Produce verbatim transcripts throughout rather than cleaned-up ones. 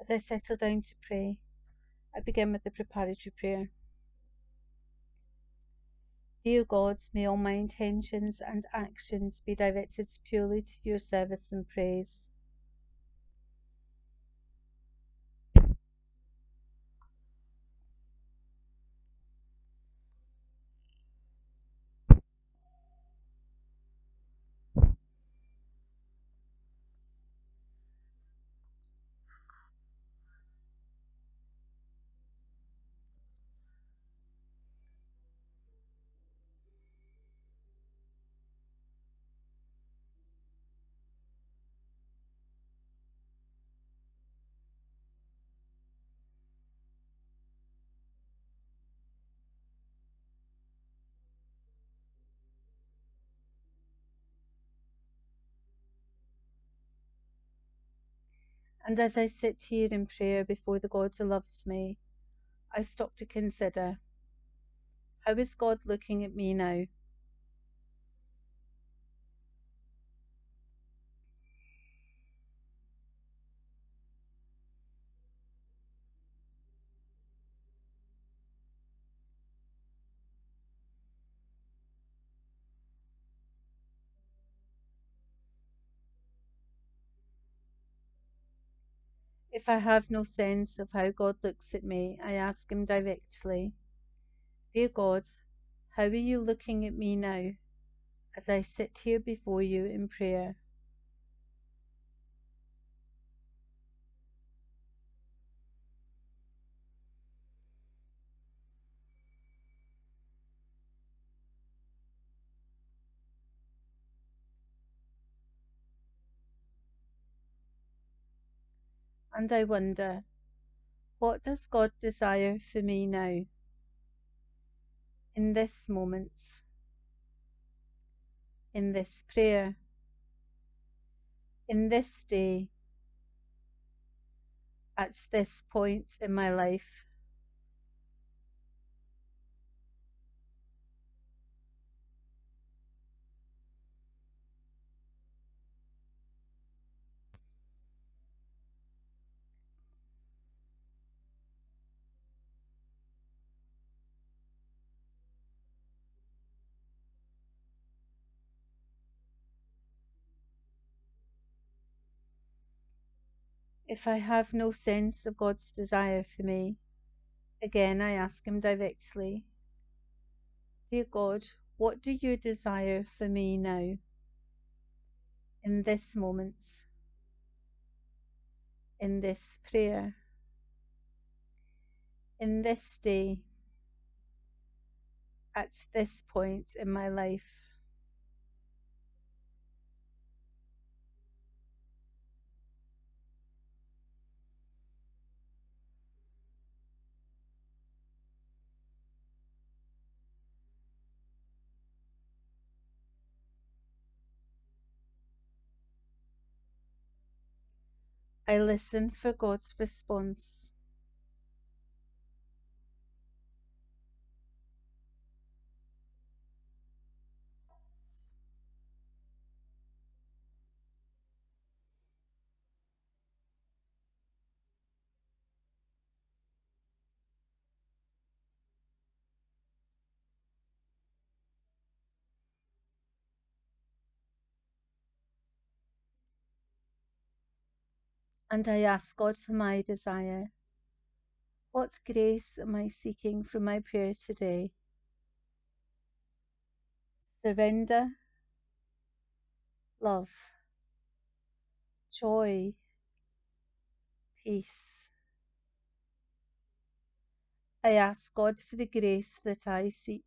As I settle down to pray, I begin with the preparatory prayer. Dear God, may all my intentions and actions be directed purely to your service and praise. And as I sit here in prayer before the God who loves me, I stop to consider, how is God looking at me now? If I have no sense of how God looks at me, I ask him directly, Dear God, how are you looking at me now, as I sit here before you in prayer? And I wonder, what does God desire for me now, in this moment, in this prayer, in this day, at this point in my life? If I have no sense of God's desire for me, again I ask him directly, Dear God, what do you desire for me now, in this moment, in this prayer, in this day, at this point in my life? I listen for God's response. And I ask God for my desire. What grace am I seeking from my prayer today? Surrender, love, joy, peace. I ask God for the grace that I seek.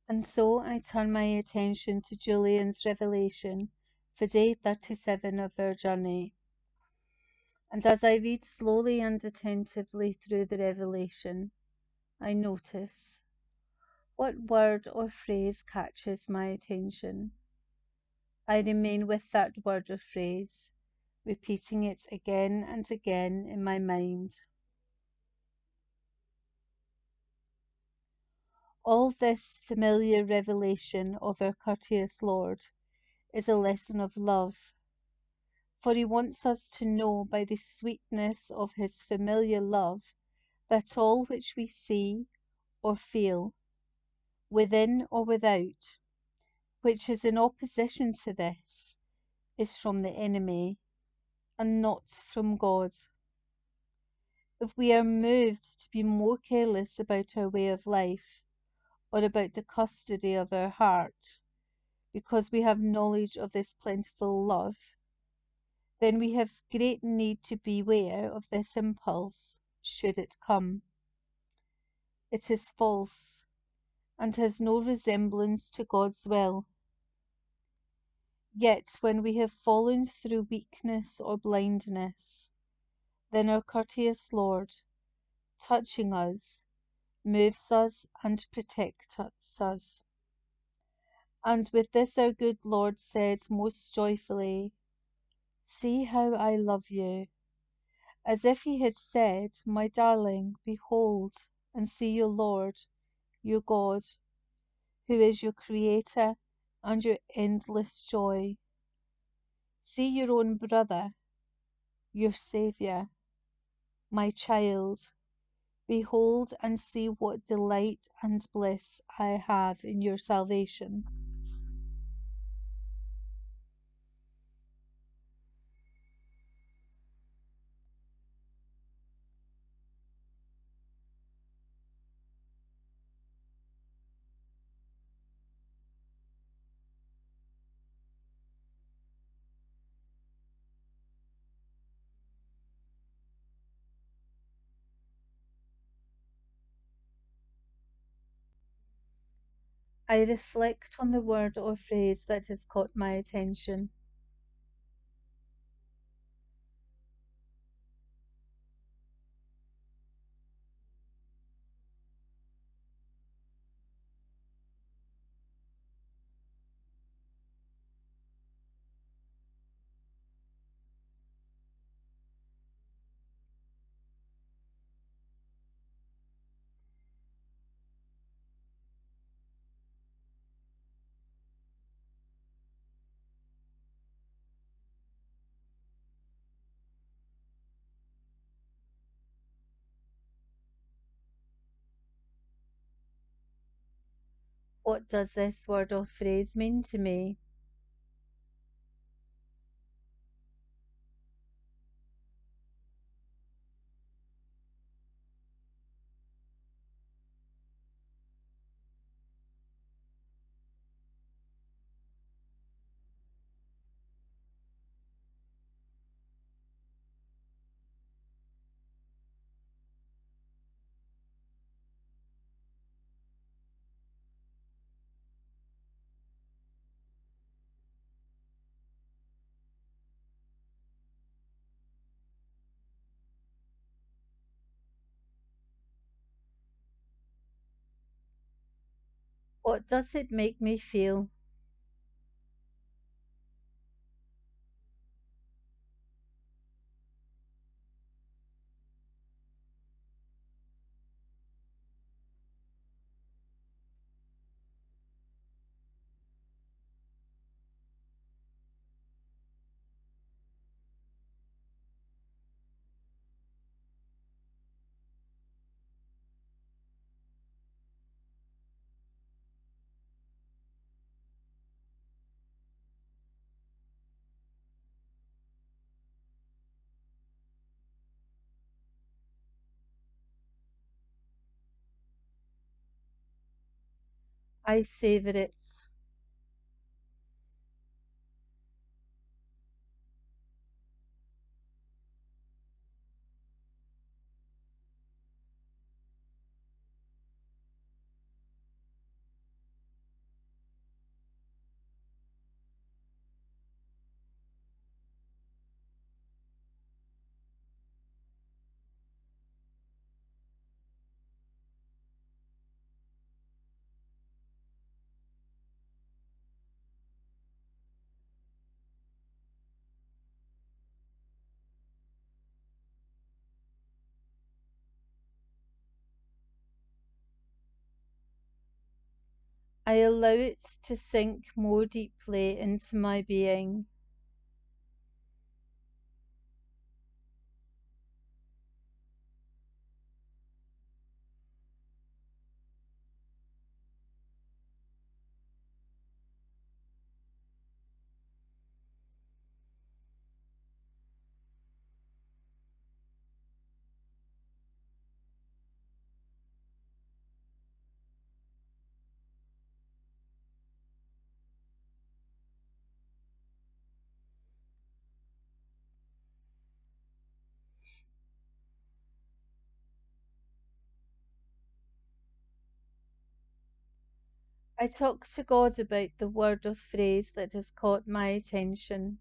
And so I turn my attention to Julian's revelation for day thirty-seven of our journey. And as I read slowly and attentively through the revelation, I notice what word or phrase catches my attention. I remain with that word or phrase, repeating it again and again in my mind. All this familiar revelation of our courteous Lord is a lesson of love, for he wants us to know by the sweetness of his familiar love that all which we see or feel, within or without, which is in opposition to this, is from the enemy, and not from God. If we are moved to be more careless about our way of life, or about the custody of our heart, because we have knowledge of this plentiful love, then we have great need to beware of this impulse, should it come. It is false, and has no resemblance to God's will. Yet when we have fallen through weakness or blindness, then our courteous Lord, touching us, moves us and protects us. And with this our good Lord said most joyfully, "See how I love you," as if he had said, "My darling, behold and see your Lord, your God, who is your Creator and your endless joy. See your own brother, your Saviour. My child, behold and see what delight and bliss I have in your salvation." I reflect on the word or phrase that has caught my attention. What does this word or phrase mean to me? What does it make me feel? I savour it. I allow it to sink more deeply into my being. I talk to God about the word or phrase that has caught my attention.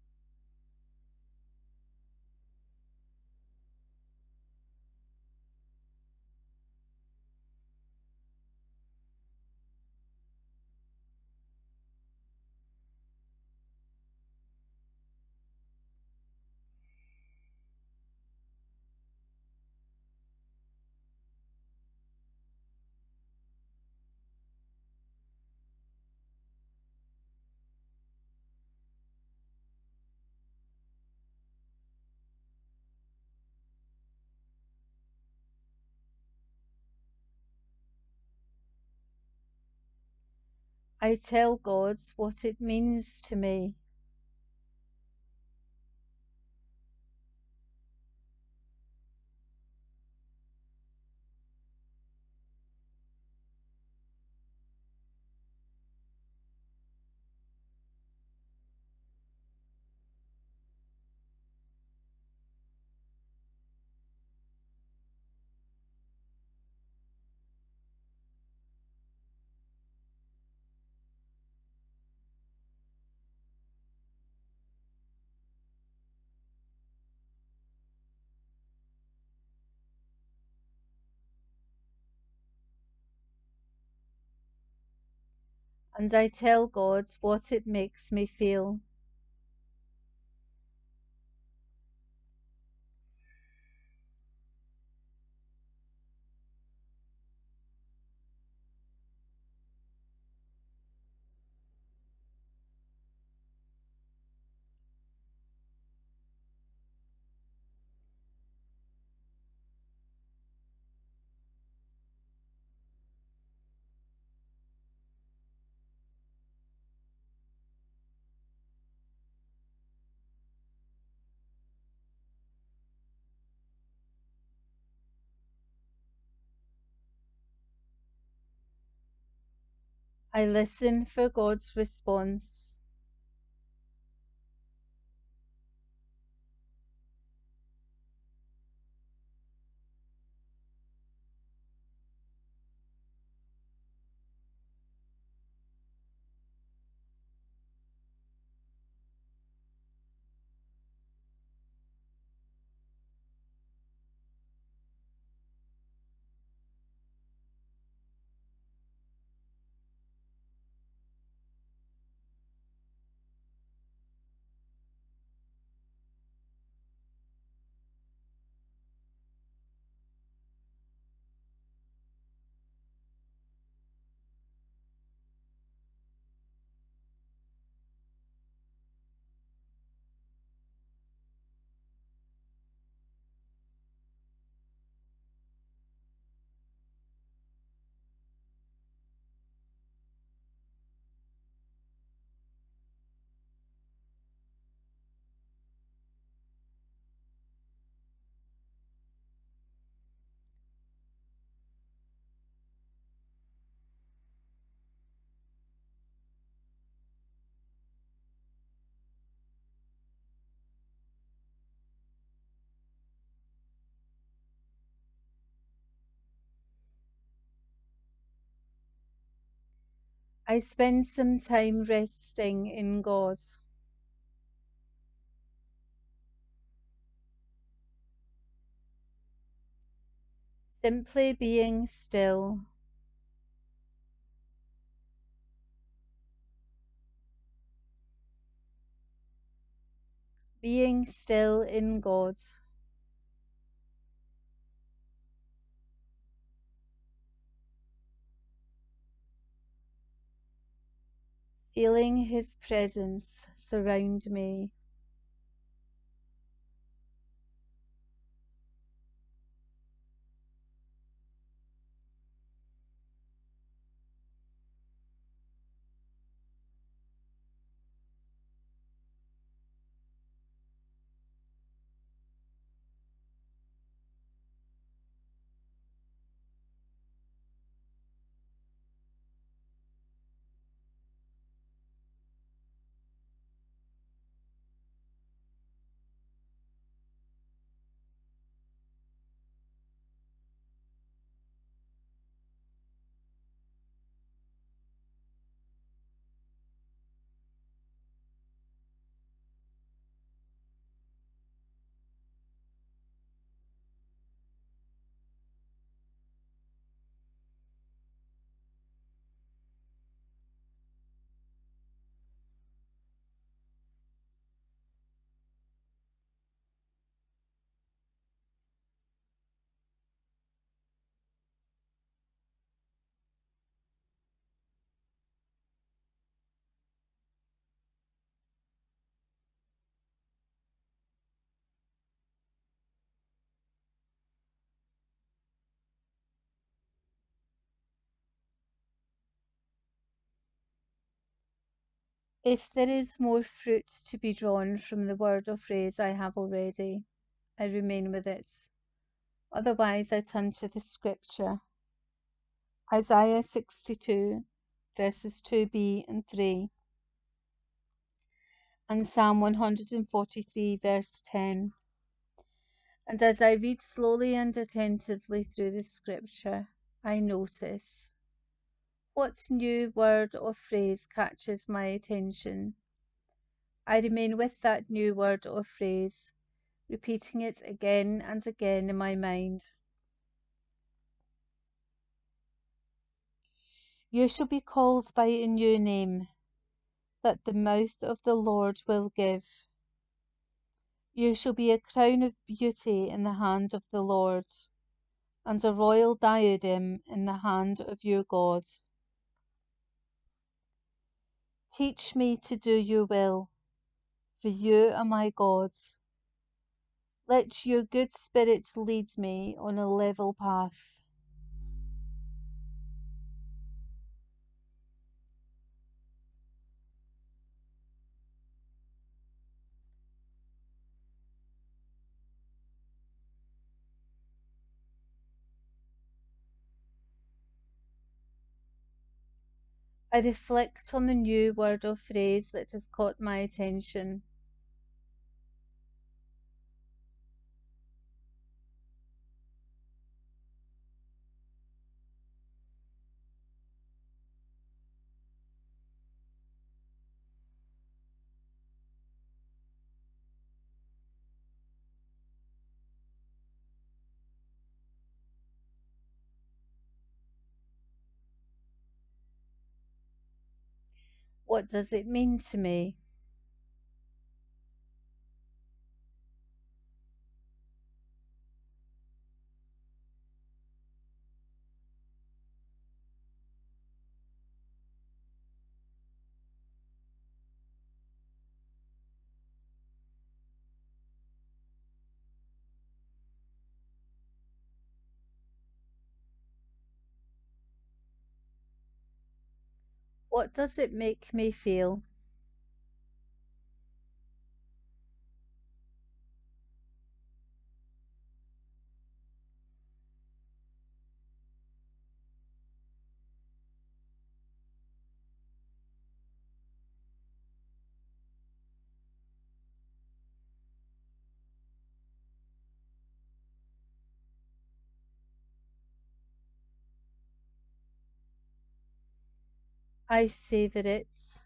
I tell God what it means to me. And I tell God what it makes me feel. I listen for God's response. I spend some time resting in God. Simply being still. Being still in God. feeling His presence surround me. If there is more fruit to be drawn from the word or phrase I have already, I remain with it. Otherwise, I turn to the scripture. Isaiah sixty-two, verses two b and three, and Psalm one hundred forty-three, verse ten. And as I read slowly and attentively through the scripture, I notice what new word or phrase catches my attention. I remain with that new word or phrase, repeating it again and again in my mind. You shall be called by a new name that the mouth of the Lord will give. You shall be a crown of beauty in the hand of the Lord, and a royal diadem in the hand of your God. Teach me to do your will, for you are my God. Let your good spirit lead me on a level path. I reflect on the new word or phrase that has caught my attention. What does it mean to me? What does it make me feel? I savor it.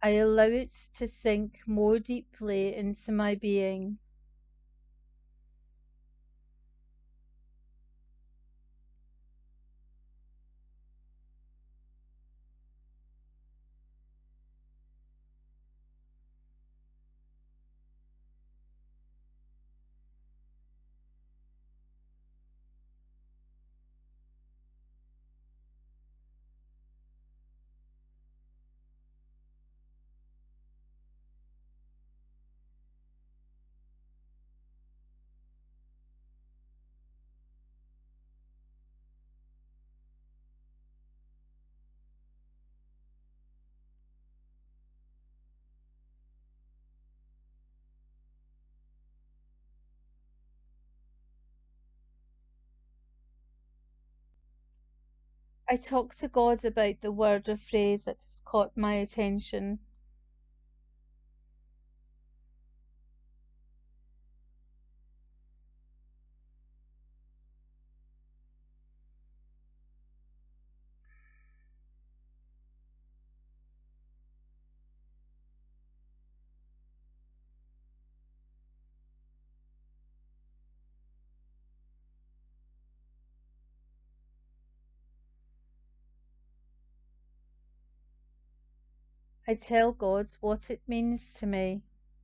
I allow it to sink more deeply into my being. I talk to God about the word or phrase that has caught my attention. I tell God what it means to me.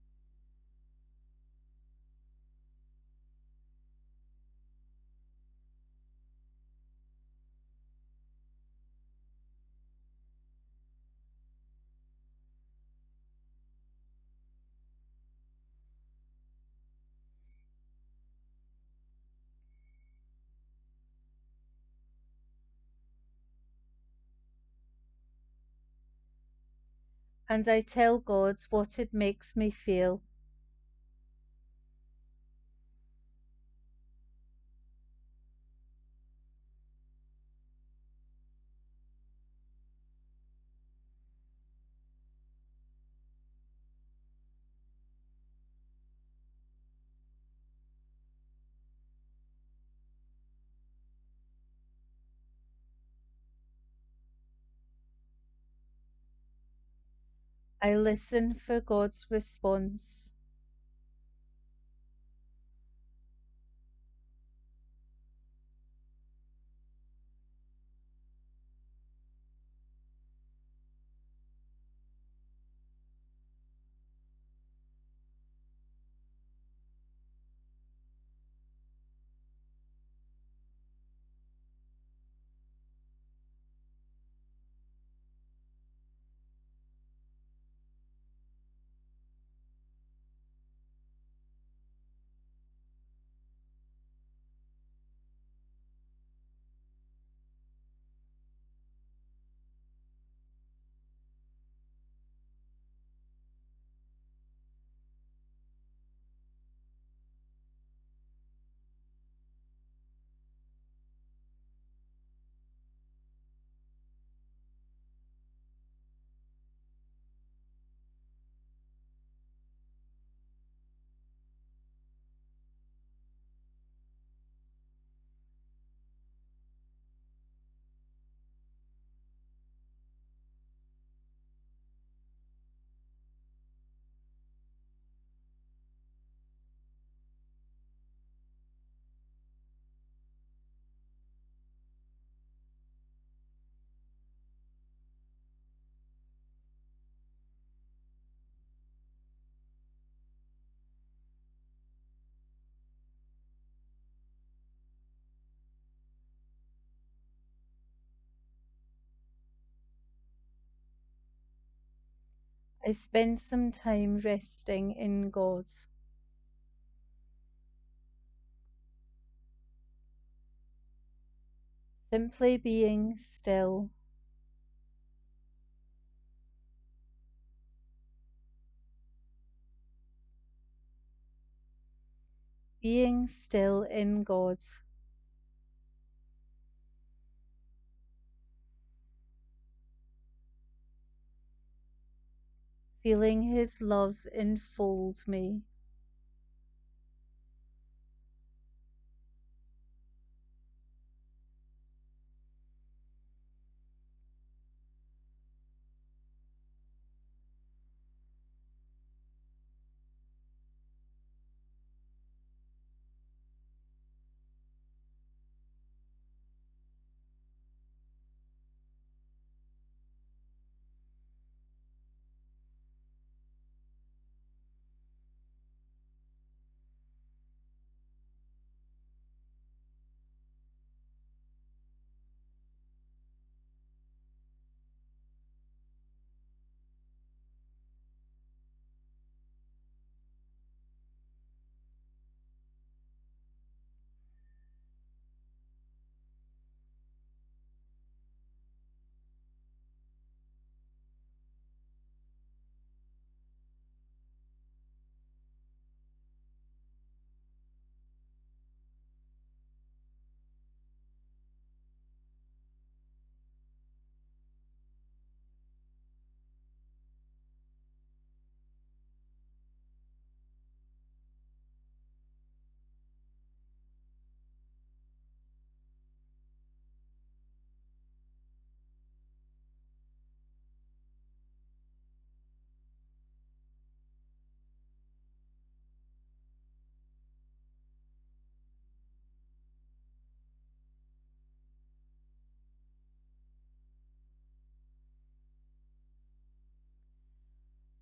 And I tell God what it makes me feel. I listen for God's response. I spend some time resting in God. Simply being still. Being still in God. Feeling His love enfold me.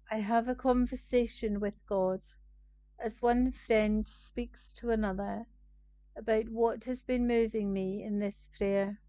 I have a conversation with God, as one friend speaks to another, about what has been moving me in this prayer.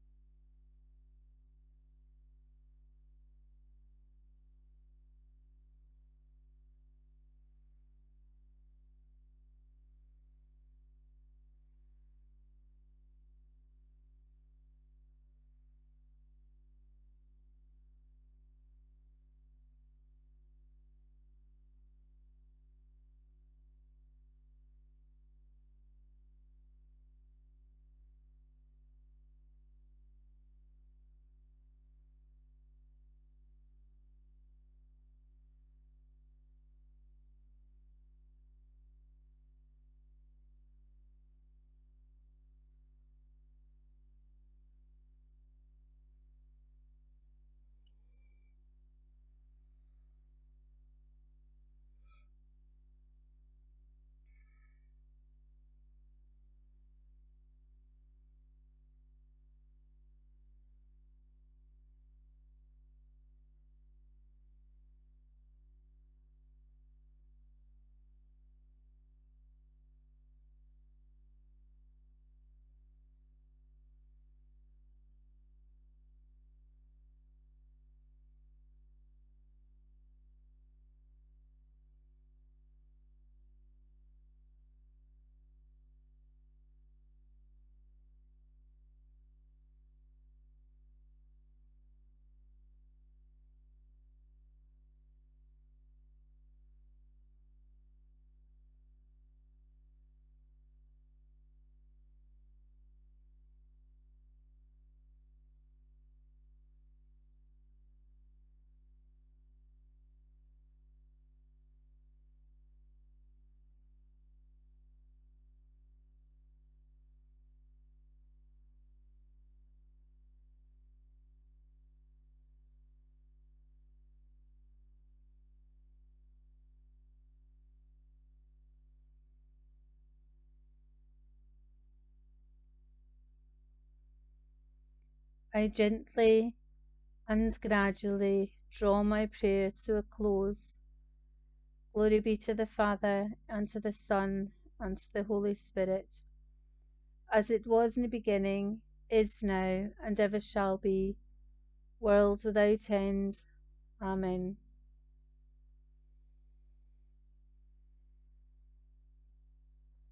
I gently and gradually draw my prayer to a close. Glory be to the Father, and to the Son, and to the Holy Spirit, as it was in the beginning, is now, and ever shall be, world without end. Amen.